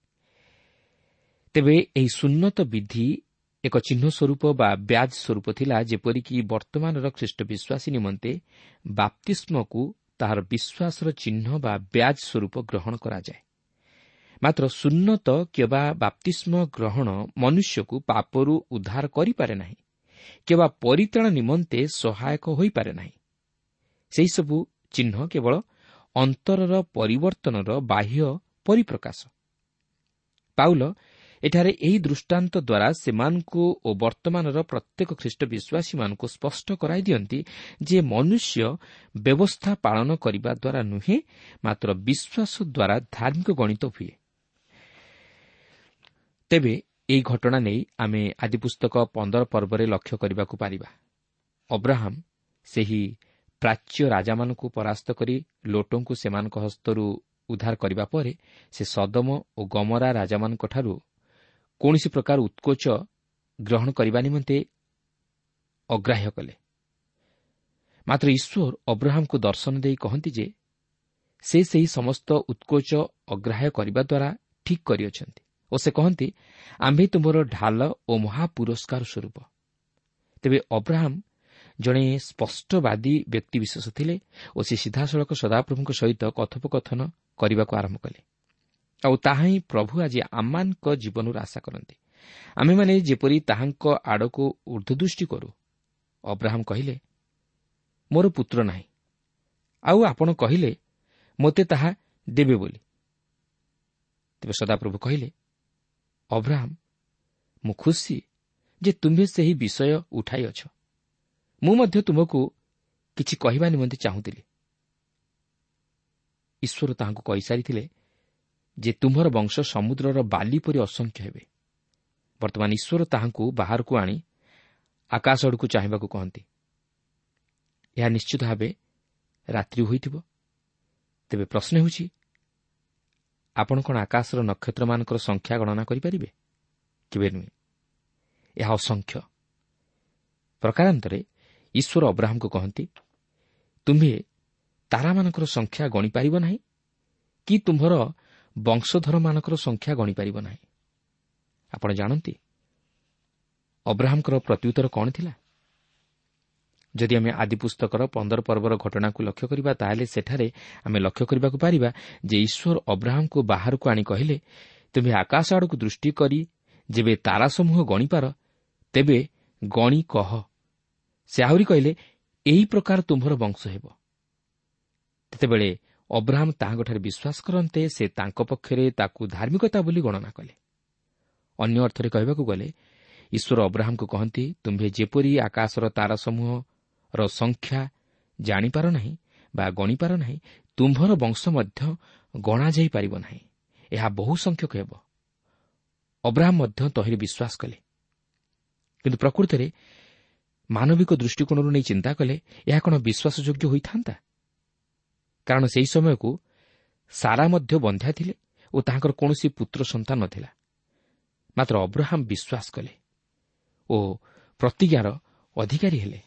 ତେବେ ଏହି ସୁନ୍ନତ ବିଧି ଏକ ଚିହ୍ନ ସ୍ୱରୂପ ବା ବ୍ୟାଜ୍ ସ୍ୱରୂପ ଥିଲା, ଯେପରିକି ବର୍ତ୍ତମାନର ଖ୍ରୀଷ୍ଟ ବିଶ୍ୱାସୀ ନିମନ୍ତେ ବାପ୍ତିସ୍ମକୁ ତାହାର ବିଶ୍ୱାସର ଚିହ୍ନ ବା ବ୍ୟାଜ୍ ସ୍ୱରୂପ ଗ୍ରହଣ କରାଯାଏ। ମାତ୍ର ସୁନ୍ନତ କିମ୍ବା ବାପ୍ତିସ୍ମ ଗ୍ରହଣ ମନୁଷ୍ୟକୁ ପାପରୁ ଉଦ୍ଧାର କରିପାରେ ନାହିଁ କିମ୍ବା ପରିତ୍ରାଣ ନିମନ୍ତେ ସହାୟକ ହୋଇପାରେ ନାହିଁ। ସେହିସବୁ ଚିହ୍ନ କେବଳ ଅନ୍ତରର ପରିବର୍ତ୍ତନର ବାହ୍ୟ ପରିପ୍ରକାଶ। ପାଉଲ ଏଠାରେ ଏହି ଦୃଷ୍ଟାନ୍ତ ଦ୍ୱାରା ସେମାନଙ୍କୁ ଓ ବର୍ତ୍ତମାନର ପ୍ରତ୍ୟେକ ଖ୍ରୀଷ୍ଟ ବିଶ୍ୱାସୀମାନଙ୍କୁ ସ୍ପଷ୍ଟ କରାଇ ଦିଅନ୍ତି ଯେ ମନୁଷ୍ୟ ବ୍ୟବସ୍ଥା ପାଳନ କରିବା ଦ୍ୱାରା ନୁହେଁ, ମାତ୍ର ବିଶ୍ୱାସ ଦ୍ୱାରା ଧାର୍ମିକ ଗଣିତ ହୁଏ। ତେବେ ଏହି ଘଟଣା ନେଇ ଆମେ ଆଦି ପୁସ୍ତକ 15 ପର୍ବରେ ଲକ୍ଷ୍ୟ କରିବାକୁ ପାରିବା। ଅବ୍ରାହମ ସେହି ପ୍ରାଚ୍ୟ ରାଜାମାନଙ୍କୁ ପରାସ୍ତ କରି ଲୋଟଙ୍କୁ ସେମାନଙ୍କ ହସ୍ତରୁ ଉଦ୍ଧାର କରିବା ପରେ ସେ ସଦମ ଓ ଗମରା ରାଜାମାନଙ୍କଠାରୁ କୌଣସି ପ୍ରକାର ଉତ୍କୋଚ ଗ୍ରହଣ କରିବା ନିମନ୍ତେ ଅଗ୍ରାହ୍ୟ କଲେ। ମାତ୍ର ଈଶ୍ୱର ଅବ୍ରାହମକୁ ଦର୍ଶନ ଦେଇ କହନ୍ତି ଯେ ସେ ସେହି ସମସ୍ତ ଉତ୍କୋଚ ଅଗ୍ରାହ୍ୟ କରିବା ଦ୍ୱାରା ଠିକ୍ କରିଅଛନ୍ତି ଓ ସେ କହନ୍ତି, ଆମ୍ଭେ ତୁମର ଢାଲ ଓ ମହାପୁରସ୍କାର ସ୍ୱରୂପ। ତେବେ ଅବ୍ରାହମ ଜଣେ ସ୍ପଷ୍ଟବାଦୀ ବ୍ୟକ୍ତିବିଶେଷ ଥିଲେ ଓ ସେ ସିଧାସଳଖ ସଦାପ୍ରଭୁଙ୍କ ସହିତ କଥୋପକଥନ କରିବାକୁ ଆରମ୍ଭ କଲେ। ଆଉ ତାହା ହିଁ ପ୍ରଭୁ ଆଜି ଆମମାନଙ୍କ ଜୀବନରୁ ଆଶା କରନ୍ତି। ଆମେମାନେ ଯେପରି ତାହାଙ୍କ ଆଡ଼କୁ ଊର୍ଦ୍ଧ୍ୱଦୃଷ୍ଟି କରୁ। ଅବ୍ରାହମ କହିଲେ, ମୋର ପୁତ୍ର ନାହିଁ, ଆଉ ଆପଣ କହିଲେ ମୋତେ ତାହା ଦେବେ ବୋଲି। ତେବେ ସଦାପ୍ରଭୁ କହିଲେ, ଅବ୍ରାହମ, ମୁଁ ଖୁସି ଯେ ତୁମ୍ଭେ ସେହି ବିଷୟ ଉଠାଇଅଛ। ମୁଁ ମଧ୍ୟ ତୁମକୁ କିଛି କହିବା ନିମନ୍ତେ ଚାହୁଁଥିଲି। ଈଶ୍ୱର ତାହାଙ୍କୁ କହିସାରିଥିଲେ ଯେ ତୁମ୍ଭର ବଂଶ ସମୁଦ୍ରର ବାଲି ପରି ଅସଂଖ୍ୟ ହେବେ। ବର୍ତ୍ତମାନ ଈଶ୍ୱର ତାହାଙ୍କୁ ବାହାରକୁ ଆଣି ଆକାଶ ଆଡ଼କୁ ଚାହିଁବାକୁ କହନ୍ତି। ଏହା ନିଶ୍ଚିତ ଭାବେ ରାତ୍ରି ହୋଇଥିବ। ତେବେ ପ୍ରଶ୍ନ ହେଉଛି, ଆପଣ କ'ଣ ଆକାଶର ନକ୍ଷତ୍ରମାନଙ୍କର ସଂଖ୍ୟା ଗଣନା କରିପାରିବେ? କେବେ ନୁହେଁ। ଏହା ଅସଂଖ୍ୟ। ପ୍ରକାରାନ୍ତରେ ଈଶ୍ୱର ଅବ୍ରାହମକୁ କହନ୍ତି, ତୁମ୍ଭେ ତାରାମାନଙ୍କର ସଂଖ୍ୟା ଗଣିପାରିବ ନାହିଁ କି ତୁମ୍ଭର ବଂଶଧରମାନଙ୍କର ସଂଖ୍ୟା ଗଣିପାରିବ ନାହିଁ। ଆପଣ ଜାଣନ୍ତି ଅବ୍ରାହମଙ୍କର ପ୍ରତ୍ୟୁତ୍ତର କ'ଣ ଥିଲା? ଯଦି ଆମେ ଆଦି ପୁସ୍ତକର 15 ପର୍ବର ଘଟଣାକୁ ଲକ୍ଷ୍ୟ କରିବା, ତାହେଲେ ସେଠାରେ ଆମେ ଲକ୍ଷ୍ୟ କରିବାକୁ ପାରିବା ଯେ ଈଶ୍ୱର ଅବ୍ରାହମକୁ ବାହାରକୁ ଆଣି କହିଲେ, ତୁମେ ଆକାଶ ଆଡ଼କୁ ଦୃଷ୍ଟି କରି ଯେବେ ତାରାସମୂହ ଗଣିପାର, ତେବେ ଗଣି କହ। ସେ ଆହୁରି କହିଲେ, ଏହି ପ୍ରକାର ତୁମ୍ଭର ବଂଶ ହେବ। ତେତେବେଳେ ଅବ୍ରାହମ ତାହାଙ୍କଠାରେ ବିଶ୍ୱାସ କରନ୍ତେ ସେ ତାଙ୍କ ପକ୍ଷରେ ତାକୁ ଧାର୍ମିକତା ବୋଲି ଗଣନା କଲେ। ଅନ୍ୟ ଅର୍ଥରେ କହିବାକୁ ଗଲେ ଈଶ୍ୱର ଅବ୍ରାହମକୁ କହନ୍ତି, ତୁମ୍ଭେ ଯେପରି ଆକାଶର ତାରାସମୂହର ସଂଖ୍ୟା ଜାଣିପାର ନାହିଁ ବା ଗଣିପାର ନାହିଁ, ତୁମ୍ଭର ବଂଶ ମଧ୍ୟ ଗଣାଯାଇପାରିବ ନାହିଁ। ଏହା ବହୁ ସଂଖ୍ୟକ ହେବ। ଅବ୍ରାହମ ମଧ୍ୟ ତହିଁରେ ବିଶ୍ୱାସ କଲେ। କିନ୍ତୁ ପ୍ରକୃତରେ ମାନବିକ ଦୃଷ୍ଟିକୋଣରୁ ନେଇ ଚିନ୍ତା କଲେ ଏହା କ'ଣ ବିଶ୍ୱାସଯୋଗ୍ୟ ହୋଇଥାନ୍ତା? କାରଣ ସେହି ସମୟକୁ ସାରା ମଧ୍ୟ ବନ୍ଧ୍ୟା ଥିଲେ ଓ ତାହାଙ୍କର କୌଣସି ପୁତ୍ର ସନ୍ତାନ ନ ଥିଲା। ମାତ୍ର ଅବ୍ରାହମ ବିଶ୍ୱାସ କଲେ ଓ ପ୍ରତିଜ୍ଞାର ଅଧିକାରୀ ହେଲେ।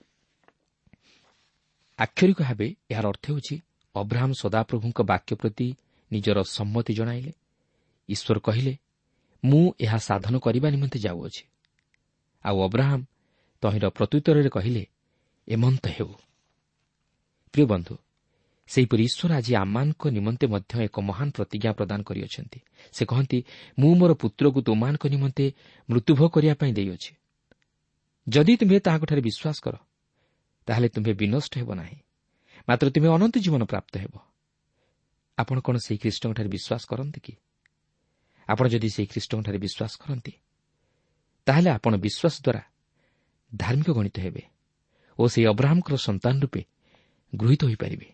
ଆକ୍ଷରିକ ଭାବେ ଏହାର ଅର୍ଥ ହେଉଛି ଅବ୍ରାହମ ସଦାପ୍ରଭୁଙ୍କ ବାକ୍ୟ ପ୍ରତି ନିଜର ସମ୍ମତି ଜଣାଇଲେ। ଈଶ୍ୱର କହିଲେ, ମୁଁ ଏହା ସାଧନ କରିବା ନିମନ୍ତେ ଯାଉଅଛି। ଆଉ ଅବ୍ରାହମ ତହିଁର ପ୍ରତ୍ୟୁତ୍ତରରେ କହିଲେ, ଏମନ୍ତ ହେଉ। ପ୍ରିୟ ବନ୍ଧୁ, ସେହିପରି ଈଶ୍ୱର ଆଜି ଆମମାନଙ୍କ ନିମନ୍ତେ ମଧ୍ୟ ଏକ ମହାନ ପ୍ରତିଜ୍ଞା ପ୍ରଦାନ କରିଅଛନ୍ତି। ସେ କହନ୍ତି, ମୁଁ ମୋର ପୁତ୍ରକୁ ତୁମମାନଙ୍କ ନିମନ୍ତେ ମୃତ୍ୟୁଭୋଗ କରିବା ପାଇଁ ଦେଇଅଛି। ଯଦି ତୁମେ ତାହାଙ୍କଠାରେ ବିଶ୍ୱାସ କର, ତାହେଲେ ତୁମେ ବିନଷ୍ଟ ହେବ ନାହିଁ, ମାତ୍ର ତୁମେ ଅନନ୍ତ ଜୀବନ ପ୍ରାପ୍ତ ହେବ। ଆପଣ କ'ଣ ସେହି ଖ୍ରୀଷ୍ଟଙ୍କଠାରେ ବିଶ୍ୱାସ କରନ୍ତି କି? ଆପଣ ଯଦି ସେହି ଖ୍ରୀଷ୍ଟଙ୍କଠାରେ ବିଶ୍ୱାସ କରନ୍ତି, ତାହେଲେ ଆପଣ ବିଶ୍ୱାସ ଦ୍ୱାରା ଧାର୍ମିକ ଗଣିତ ହେବେ ଓ ସେହି ଅବ୍ରାହମଙ୍କର ସନ୍ତାନ ରୂପେ ଗୃହୀତ ହୋଇପାରିବେ।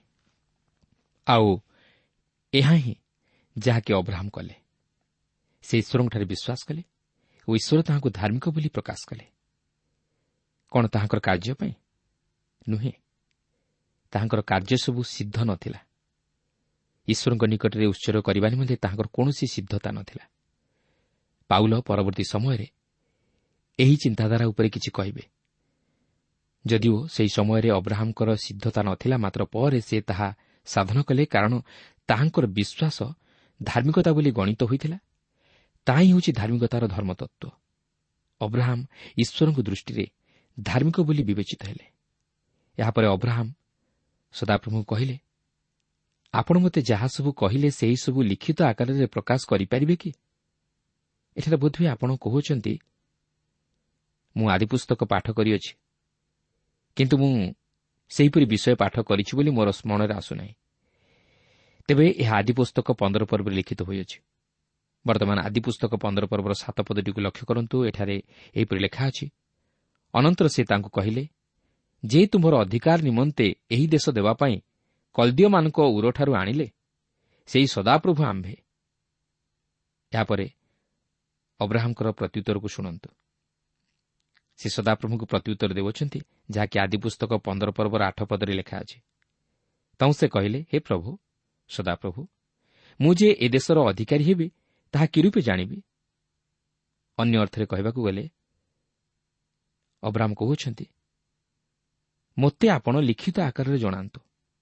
ଆଉ ଏହା ହିଁ ଯାହାକି ଅବ୍ରାହମ କଲେ। ସେ ଈଶ୍ୱରଙ୍କଠାରେ ବିଶ୍ୱାସ କଲେ ଓ ଈଶ୍ୱର ତାହାଙ୍କୁ ଧାର୍ମିକ ବୋଲି ପ୍ରକାଶ କଲେ। କ'ଣ ତାହାଙ୍କର କାର୍ଯ୍ୟ ପାଇଁ? ନୁହେଁ। ତାହାଙ୍କର କାର୍ଯ୍ୟ ସବୁ ସିଦ୍ଧ ନ ଥିଲା। ଈଶ୍ୱରଙ୍କ ନିକଟରେ ଉତ୍ସର୍ଗ କରିବା ନିମନ୍ତେ ତାହାଙ୍କର କୌଣସି ସିଦ୍ଧତା ନ ଥିଲା। ପାଉଲ ପରବର୍ତ୍ତୀ ସମୟରେ ଏହି ଚିନ୍ତାଧାରା ଉପରେ କିଛି କହିବେ। ଯଦିଓ ସେହି ସମୟରେ ଅବ୍ରାହମଙ୍କର ସିଦ୍ଧତା ନ ଥିଲା, ମାତ୍ର ପରେ ସେ ତାହା ସାଧନ କଲେ, କାରଣ ତାହାଙ୍କର ବିଶ୍ୱାସ ଧାର୍ମିକତା ବୋଲି ଗଣିତ ହୋଇଥିଲା। ତାହା ହିଁ ହେଉଛି ଧାର୍ମିକତାର ଧର୍ମତତ୍ତ୍ୱ। ଅବ୍ରାହମ ଈଶ୍ୱରଙ୍କ ଦୃଷ୍ଟିରେ ଧାର୍ମିକ ବୋଲି ବିବେଚିତ ହେଲେ। ଏହାପରେ ଅବ୍ରାହମ ସଦାପ୍ରଭୁଙ୍କୁ କହିଲେ, ଆପଣ ମୋତେ ଯାହାସବୁ କହିଲେ ସେହିସବୁ ଲିଖିତ ଆକାରରେ ପ୍ରକାଶ କରିପାରିବେ କି? ଏଠାରେ ବୋଧହୁଏ ଆପଣ କହୁଛନ୍ତି, ମୁଁ ଆଦିପୁସ୍ତକ ପାଠ କରିଅଛି, କିନ୍ତୁ ମୁଁ ସେହିପରି ବିଷୟ ପାଠ କରିଛି ବୋଲି ମୋର ସ୍ମରଣରେ ଆସୁନାହିଁ। ତେବେ ଏହା ଆଦିପୁସ୍ତକ 15 ପର୍ବରେ ଲିଖିତ ହୋଇଅଛି। ବର୍ତ୍ତମାନ ଆଦିପୁସ୍ତକ 15 ପର୍ବର 7 ପଦଟିକୁ ଲକ୍ଷ୍ୟ କରନ୍ତୁ। ଏଠାରେ ଏହିପରି ଲେଖା ଅଛି, ଅନନ୍ତର ସେ ତାଙ୍କୁ କହିଲେ, ଯେ ତୁମର ଅଧିକାର ନିମନ୍ତେ ଏହି ଦେଶ ଦେବା ପାଇଁ କଲ୍ଦୀୟମାନଙ୍କ ଉରଠାରୁ ଆଣିଲେ, ସେହି ସଦାପ୍ରଭୁ ଆମ୍ଭେ। ଏହାପରେ ଅବ୍ରାହମଙ୍କର ପ୍ରତ୍ୟୁତ୍ତରକୁ ଶୁଣନ୍ତୁ। ସେ ସଦାପ୍ରଭୁଙ୍କୁ ପ୍ରତ୍ୟୁତ୍ତର ଦେଉଛନ୍ତି, ଯାହାକି ଆଦିପୁସ୍ତକ 15 ପର୍ବର 8 ପଦରେ ଲେଖା ଅଛି। ତୁ ସେ କହିଲେ, ହେ ପ୍ରଭୁ ସଦାପ୍ରଭୁ, ମୁଁ ଯେ ଏ ଦେଶର ଅଧିକାରୀ ହେବି ତାହା କି ରୂପେ ଜାଣିବି? ଅନ୍ୟ ଅର୍ଥରେ କହିବାକୁ ଗଲେ ଅବ୍ରାହମ କହୁଛନ୍ତି, ମୋତେ ଆପଣ ଲିଖିତ ଆକାରରେ ଜଣାନ୍ତୁ।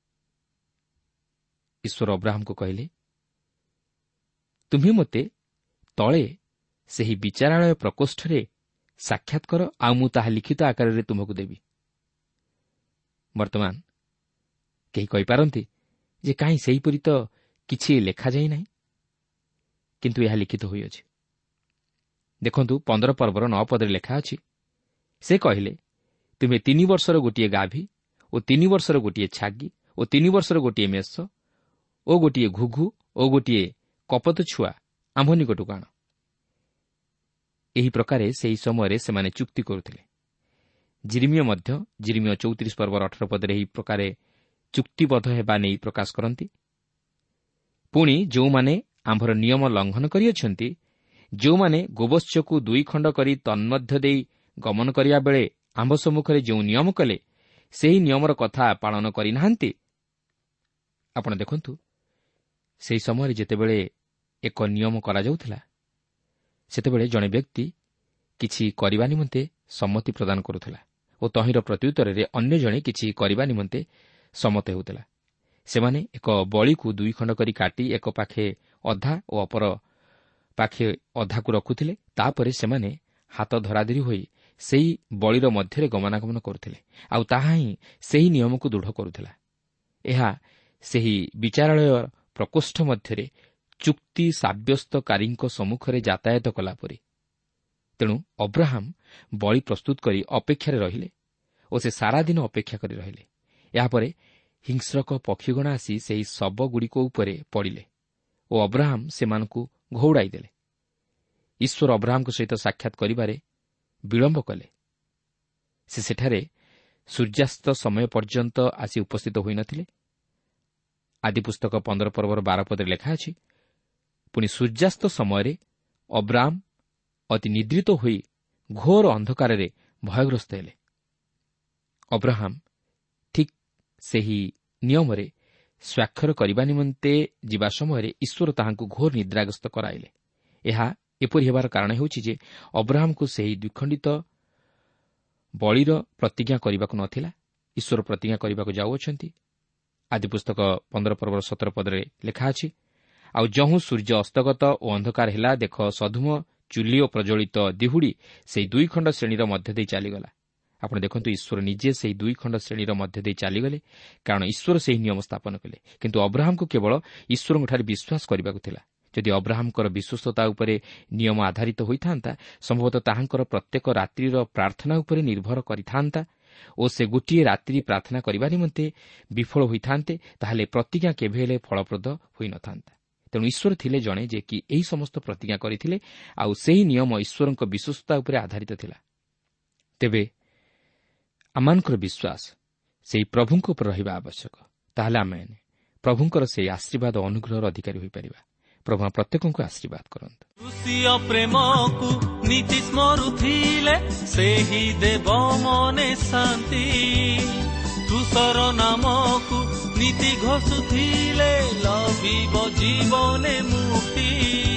ଈଶ୍ୱର ଅବ୍ରାହମକୁ କହିଲେ, ତୁମ୍ଭେ ମୋତେ ତଳେ ସେହି ବିଚାରାଳୟ ପ୍ରକୋଷ୍ଠରେ ସାକ୍ଷାତ କର, ଆଉ ମୁଁ ତାହା ଲିଖିତ ଆକାରରେ ତୁମକୁ ଦେବି। ବର୍ତ୍ତମାନ କେହି କହିପାରନ୍ତି ଯେ କାହିଁ ସେହିପରି ତ କିଛି ଲେଖାଯାଇ ନାହିଁ, କିନ୍ତୁ ଏହା ଲିଖିତ ହୋଇଅଛି। ଦେଖନ୍ତୁ 15 ପର୍ବର 9 ପଦରେ ଲେଖା ଅଛି, ସେ କହିଲେ, ତୁମେ 3 ବର୍ଷର ଗୋଟିଏ ଗାଭୀ ଓ 3 ବର୍ଷର ଗୋଟିଏ ଛାଗି ଓ 3 ବର୍ଷର ଗୋଟିଏ ମେଷ ଓ ଗୋଟିଏ ଘୁଘୁ ଓ ଗୋଟିଏ କପତ ଛୁଆ ଆମ୍ଭ ନିକଟକୁ ଆଣ। ଏହି ପ୍ରକାରେ ସେହି ସମୟରେ ସେମାନେ ଚୁକ୍ତି କରୁଥିଲେ। ଜିରିମିୟ ମଧ୍ୟ ଜିରିମିୟ 34 ପର୍ବର 18 ପଦରେ ଏହି ପ୍ରକାରେ ଚୁକ୍ତିବଦ୍ଧ ହେବା ନେଇ ପ୍ରକାଶ କରନ୍ତି। ପୁଣି ଯେଉଁମାନେ ଆମ୍ଭର ନିୟମ ଲଙ୍ଘନ କରିଅଛନ୍ତି, ଯେଉଁମାନେ ଗୋବତ୍ସକୁ 2 ଖଣ୍ଡ କରି ତନ୍ମଧ୍ୟ ଦେଇ ଗମନ କରିବା ବେଳେ ଆମ୍ଭ ସମ୍ମୁଖରେ ଯେଉଁ ନିୟମ କଲେ, ସେହି ନିୟମର କଥା ପାଳନ କରିନାହାନ୍ତି। ଆପଣ ଦେଖନ୍ତୁ, ସେହି ସମୟରେ ଯେତେବେଳେ ଏକ ନିୟମ କରାଯାଉଥିଲା, ସେତେବେଳେ ଜଣେ ବ୍ୟକ୍ତି କିଛି କରିବା ନିମନ୍ତେ ସମ୍ମତି ପ୍ରଦାନ କରୁଥିଲା ଓ ତହିଁର ପ୍ରତ୍ୟୁତ୍ତରରେ ଅନ୍ୟ ଜଣେ କିଛି କରିବା ନିମନ୍ତେ ସମ୍ମତ ହେଉଥିଲା। ସେମାନେ ଏକ ବଳିକୁ 2 ଖଣ୍ଡ କରି କାଟି ଏକ ପାଖେ ଅଧା ଓ ଅପର ପାଖେ ଅଧାକୁ ରଖୁଥିଲେ। ତାପରେ ସେମାନେ ହାତ ଧରାଧରି ହୋଇ ସେହି ବଳିର ମଧ୍ୟରେ ଗମନାଗମନ କରୁଥିଲେ, ଆଉ ତାହା ହିଁ ସେହି ନିୟମକୁ ଦୃଢ଼ କରୁଥିଲା। ଏହା ସେହି ବିଚାରାଳୟ ପ୍ରକୋଷ୍ଠ ମଧ୍ୟରେ ଚୁକ୍ତି ସାବ୍ୟସ୍ତକାରୀଙ୍କ ସମ୍ମୁଖରେ ଯାତାୟାତ କଲାପରି। ତେଣୁ ଅବ୍ରାହମ ବଳି ପ୍ରସ୍ତୁତ କରି ଅପେକ୍ଷାରେ ରହିଲେ ଓ ସେ ସାରାଦିନ ଅପେକ୍ଷା କରି ରହିଲେ। ଏହାପରେ ହିଂସ୍ରକ ପକ୍ଷୀଗଣ ଆସି ସେହି ଶବଗୁଡ଼ିକ ଉପରେ ପଡ଼ିଲେ ଓ ଅବ୍ରାହମ ସେମାନଙ୍କୁ ଘଉଡ଼ାଇ ଦେଲେ। ଈଶ୍ୱର ଅବ୍ରାହମଙ୍କ ସହିତ ସାକ୍ଷାତ କରିବାରେ ବିଳମ୍ବ କଲେ। ସେ ସେଠାରେ ସୂର୍ଯ୍ୟାସ୍ତ ସମୟ ପର୍ଯ୍ୟନ୍ତ ଆସି ଉପସ୍ଥିତ ହୋଇନଥିଲେ। ଆଦି ପୁସ୍ତକ 15 ପର୍ବର 12 ପଦରେ ଲେଖା ଅଛି, ପୁଣି ସୂର୍ଯ୍ୟାସ୍ତ ସମୟରେ ଅବ୍ରାମ ଅତି ନିଦ୍ରିତ ହୋଇ ଘୋର ଅନ୍ଧକାରରେ ଭୟଗ୍ରସ୍ତ ହେଲେ। ଅବ୍ରାହମ ଠିକ୍ ସେହି ନିୟମରେ ସ୍ୱାକ୍ଷର କରିବା ନିମନ୍ତେ ଯିବା ସମୟରେ ଈଶ୍ୱର ତାହାଙ୍କୁ ଘୋର ନିଦ୍ରାଗ୍ରସ୍ତ କରାଇଲେ। ଏହା ଏପରି ହେବାର କାରଣ ହେଉଛି ଯେ ଅବ୍ରାହମକୁ ସେହି ଦ୍ୱିଖଣ୍ଡିତ ବଳିର ପ୍ରତିଜ୍ଞା କରିବାକୁ ନ ଥିଲା। ଈଶ୍ୱର ପ୍ରତିଜ୍ଞା କରିବାକୁ ଯାଉଅଛନ୍ତି। ଆଦି ପୁସ୍ତକ 15 ପର୍ବର 17 ପଦରେ ଲେଖା ଅଛି, ଆଉ ଯହୁଁ ସୂର୍ଯ୍ୟ ଅସ୍ତଗତ ଓ ଅନ୍ଧକାର ହେଲା, ଦେଖ ସଧୁମ ଚୁଲି ଓ ପ୍ରଜ୍ୱଳିତ ଦିହୁଡ଼ି ସେହି 2 ଖଣ୍ଡ ଶ୍ରେଣୀର ମଧ୍ୟ ଦେଇ ଚାଲିଗଲା। ଆପଣ ଦେଖନ୍ତୁ, ଈଶ୍ୱର ନିଜେ ସେହି 2 ଖଣ୍ଡ ଶ୍ରେଣୀର ମଧ୍ୟ ଦେଇ ଚାଲିଗଲେ, କାରଣ ଈଶ୍ୱର ସେହି ନିୟମ ସ୍ଥାପନ କଲେ। କିନ୍ତୁ ଅବ୍ରାହମକୁ କେବଳ ଈଶ୍ୱରଙ୍କଠାରେ ବିଶ୍ୱାସ କରିବାକୁ ଥିଲା। ଯଦି ଅବ୍ରାହମଙ୍କର ବିଶ୍ୱସ୍ତତା ଉପରେ ନିୟମ ଆଧାରିତ ହୋଇଥାନ୍ତା, ସମ୍ଭବତଃ ତାହାଙ୍କର ପ୍ରତ୍ୟେକ ରାତ୍ରିର ପ୍ରାର୍ଥନା ଉପରେ ନିର୍ଭର କରିଥାନ୍ତା ଓ ସେ ଗୋଟିଏ ରାତ୍ରି ପ୍ରାର୍ଥନା କରିବା ନିମନ୍ତେ ବିଫଳ ହୋଇଥାନ୍ତେ, ତାହେଲେ ପ୍ରତିଜ୍ଞା କେବେ ହେଲେ ଫଳପ୍ରଦ ହୋଇନଥାନ୍ତା। ତେଣୁ ଈଶ୍ୱର ଥିଲେ ଜଣେ ଯେ କି ଏହି ସମସ୍ତ ପ୍ରତିଜ୍ଞା କରିଥିଲେ, ଆଉ ସେହି ନିୟମ ଈଶ୍ୱରଙ୍କ ବିଶ୍ୱସ୍ତତା ଉପରେ ଆଧାରିତ ଥିଲା। ତେବେ ଆମମାନଙ୍କର ବିଶ୍ୱାସ ସେହି ପ୍ରଭୁଙ୍କ ଉପରେ ରହିବା ଆବଶ୍ୟକ। ତାହେଲେ ଆମେ ପ୍ରଭୁଙ୍କର ସେହି ଆଶୀର୍ବାଦ ଓ ଅନୁଗ୍ରହର ଅଧିକାରୀ ହୋଇପାରିବା। ପ୍ରଭୁ ପ୍ରତ୍ୟେକଙ୍କୁ ଆଶୀର୍ବାଦ କରନ୍ତୁ। କୃଷିୟ ପ୍ରେମକୁ ନୀତି ସ୍ମରୁଥିଲେ, ସେହି ଦେବ ମନେ ଶାନ୍ତି। କୃଷର ନାମକୁ ନୀତି ଘୋଷୁଥିଲେ, ଲଭିବ ଜୀବନେ ମୁକ୍ତି।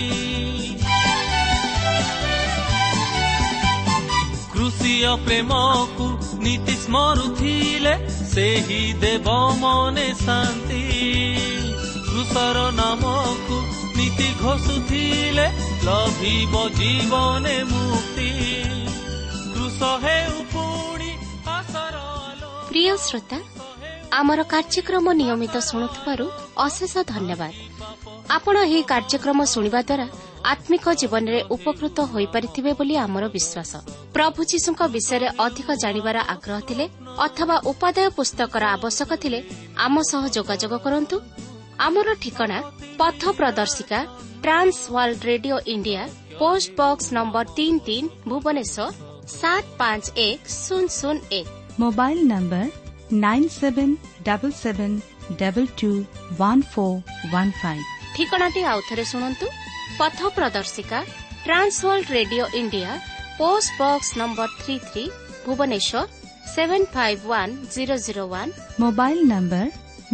କୃଷିୟ ପ୍ରେମକୁ ନୀତି ସ୍ମରୁଥିଲେ, ସେହି ଦେବ ମନେ ଶାନ୍ତି। କୃଷର ନାମକୁ ନୀତି ଘୋଷୁଥିଲେ, ଲଭିବ ଜୀବନେ ମୁକ୍ତି। କୃଷ ହେଉ ପୁଣି ଆଶାର ଆଲୋକ। ପ୍ରିୟ ଶ୍ରୋତା, ଆମର କାର୍ଯ୍ୟକ୍ରମ ନିୟମିତ ଶୁଣୁଥିବାରୁ ଅଶେଷ ଧନ୍ୟବାଦ। ଆପଣ ଏହି କାର୍ଯ୍ୟକ୍ରମ ଶୁଣିବା ଦ୍ୱାରା ଆତ୍ମିକ ଜୀବନରେ ଉପକୃତ ହୋଇପାରିଥିବେ ବୋଲି ଆମର ବିଶ୍ୱାସ। ପ୍ରଭୁ ଯୀଶୁଙ୍କ ବିଷୟରେ ଅଧିକ ଜାଣିବାର ଆଗ୍ରହ ଥିଲେ ଅଥବା ଉପାଦେୟ ପୁସ୍ତକର ଆବଶ୍ୟକ ଥିଲେ ଆମ ସହ ଯୋଗାଯୋଗ କରନ୍ତୁ। ଆମର ଠିକଣା ପଥ ପ୍ରଦର୍ଶିକା, Trans World Radio India, post box number 33, Bhubaneswar 751001। Mobile number 9777221415। ଠିକଣାଟି ଆଉଥରେ ଶୁଣନ୍ତୁ। ପଥ ପ୍ରଦର୍ଶିକା, Trans World Radio India, post box number 33, Bhubaneswar 751001। Mobile number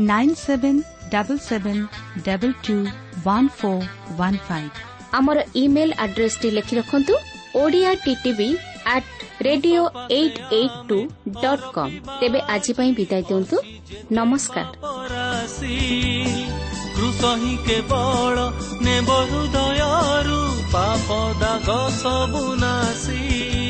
9777221415। ଆମର ଇମେଲ ଆଡ୍ରେସଟି ଲେଖି ରଖନ୍ତୁ, oriatv@radio882.com। ତେବେ ଆଜି ପାଇଁ ବିଦାୟ ଦିଅନ୍ତୁ। ନମସ୍କାର। କୃଷ ହିଁ କେବଳ ନେବ ହୃଦୟରୁ ପାପ ଦାଗ ସବୁ ନାଶୀ।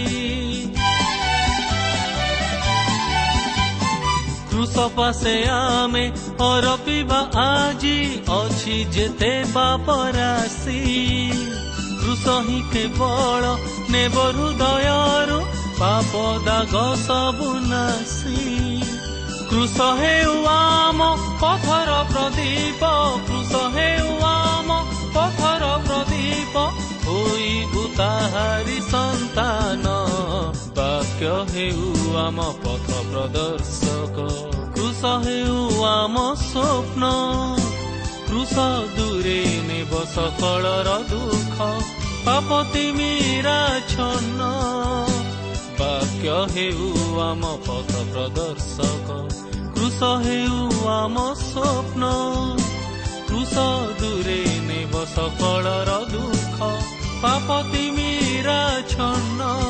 କୃଷ ପାଶେ ଆମେ ଅରପିବା ଆଜି, ଅଛି ଯେତେ ପାପ ରାଶି। କୃଷ ହିଁ କେବଳ ନେବ ହୃଦୟରୁ ପାପ ଦାଗ ସବୁ ନାଶୀ। କୃଷ ହେଉ ଆମ ପଥର ପ୍ରଦୀପ, କୃଷ ହେଉ ଆମ ପଥର ପ୍ରଦୀପ। ହୋଇବୁ ତାହାରି ସନ୍ତାନ, ବାକ୍ୟ ହେଉ ଆମ ପଥ ପ୍ରଦର୍ଶକ। କୃଷ ହେଉ ଆମ ସ୍ୱପ୍ନ, କୃଷ ଦୂରେ ନେବ ସକଳର ଦୁଃଖ। ପାପ ତିମିରା ଛନ୍ନ, ବାକ୍ୟ ହେଉ ଆମ ପଥ ପ୍ରଦର୍ଶକ। କୃଷ ହେଉ ଆମ ସ୍ୱପ୍ନ, କୃଷ ଦୂରେ ନେବ ସକଳର ଦୁଃଖ। ପାପ ତିମିରା ଛନ୍ନ।